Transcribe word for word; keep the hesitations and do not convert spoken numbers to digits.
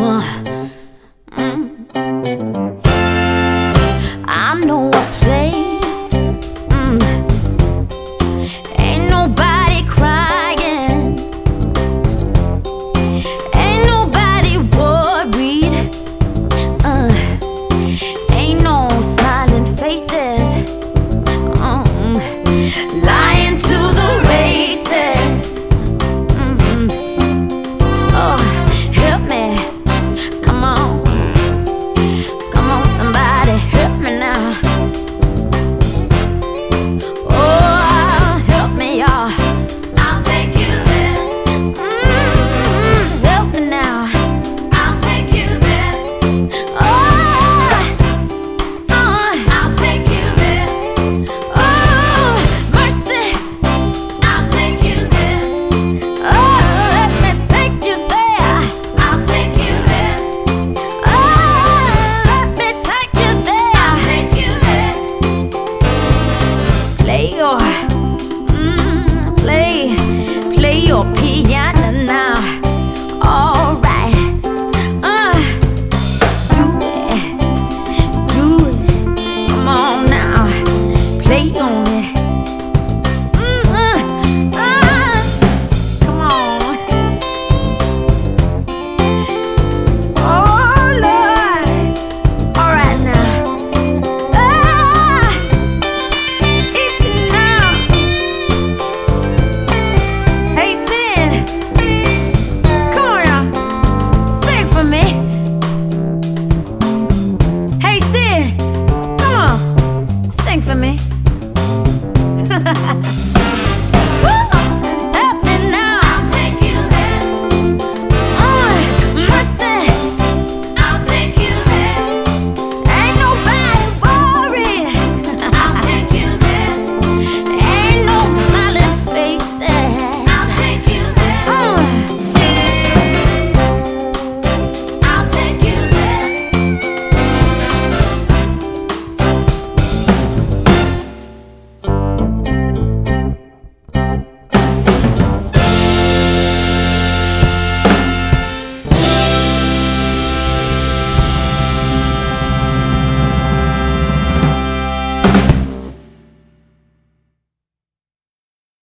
Uh, mm. I know a place. Mm. Ain't nobody crying. Ain't nobody worried. Uh, ain't no smiling faces. Um, lying to the races. Mm-hmm. Oh, help me. Come on. Come on, somebody, help me now. Oh, help me, y'all. I'll take you there. Mm-hmm. Help me now. I'll take you there. Oh, oh, I'll take you there. oh, mercy. I'll take you there. Oh, let me take you there. I'll take you there. Oh, let me take you there. Take you there. Play your, mm, play, play your piano now. Alright, uh, do it, do it. Come on now, play on it. Mm, uh, uh, come on. Oh Lord, alright now. Ah, easy now. Hey Sin, come on y'all, sing for me. Hey Sin, come on, sing for me.